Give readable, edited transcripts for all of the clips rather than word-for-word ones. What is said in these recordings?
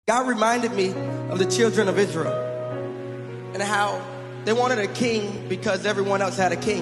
God reminded me of the children of Israel and how they wanted a king because everyone else had a king.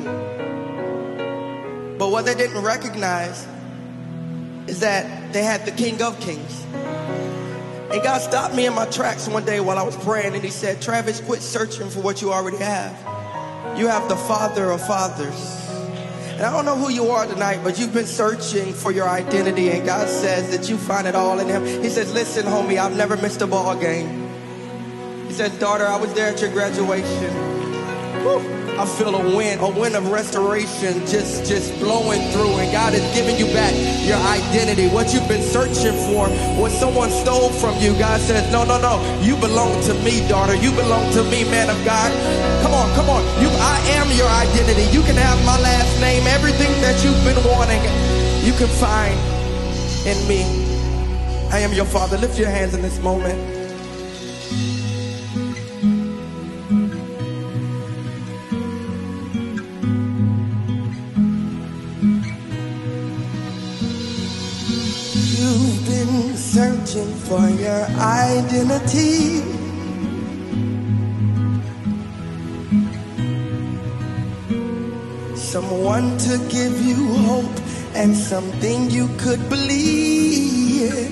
But what they didn't recognize is that they had the King of Kings. And God stopped me in my tracks one day while I was praying, and he said, Travis, quit searching for what you already have. You have the Father of fathers. And I don't know who you are tonight, but you've been searching for your identity, and God says that you find it all in him. He says, listen, homie, I've never missed a ball game. He says, daughter, I was there at your graduation. Whew. I feel a wind of restoration just blowing through, and God is giving you back your identity. What you've been searching for, what someone stole from you, God says, no, you belong to me, daughter. You belong to me, man of God. Come on. I am your identity. You can have my last name. Everything that you've been wanting, you can find in me. I am your Father. Lift your hands in this moment. You've been searching for your identity. Someone to give you hope and something you could believe.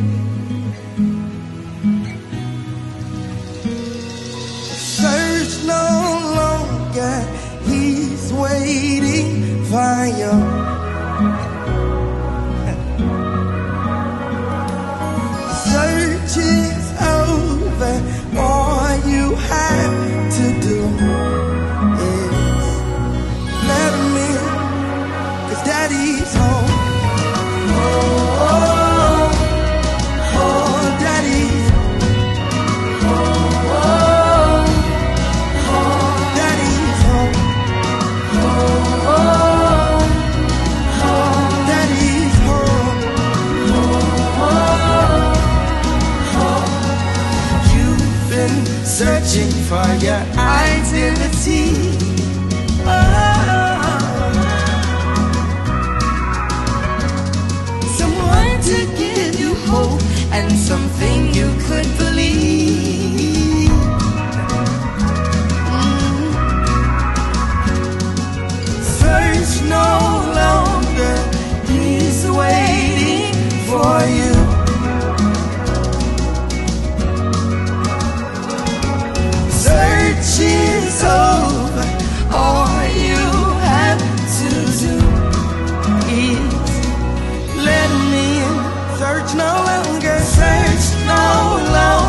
Search no longer, he's waiting for you. Search is over, all you have to do is let him in, 'cause daddy's home. Daddy's daddy's home. Daddy's home. You've been searching for your identity. Someone to give you hope and something you could believe. Search no longer, he's waiting for you. Search is over, all you have to do is let me in. Search no longer, search no longer.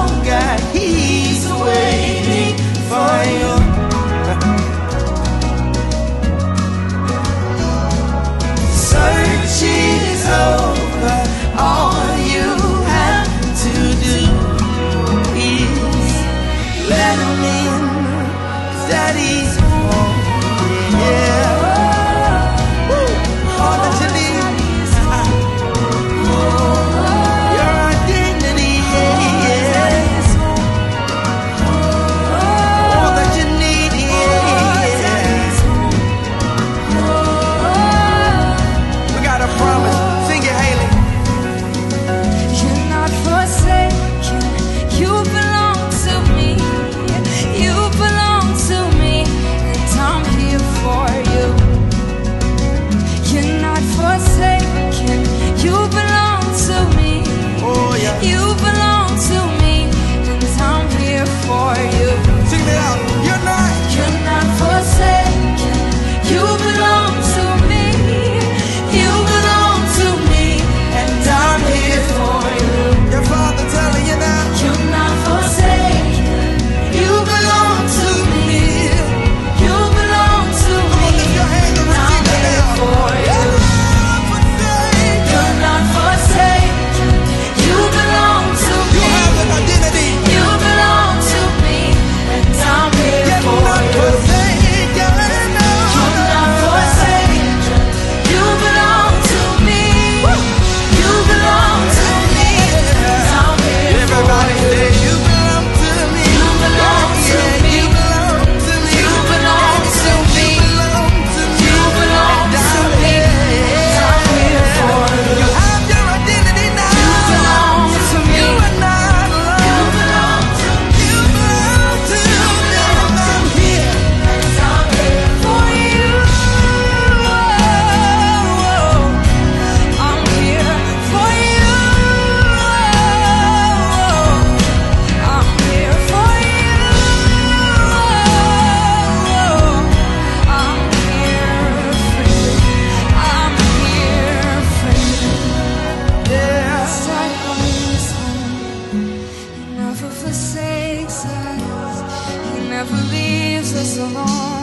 never leaves us alone.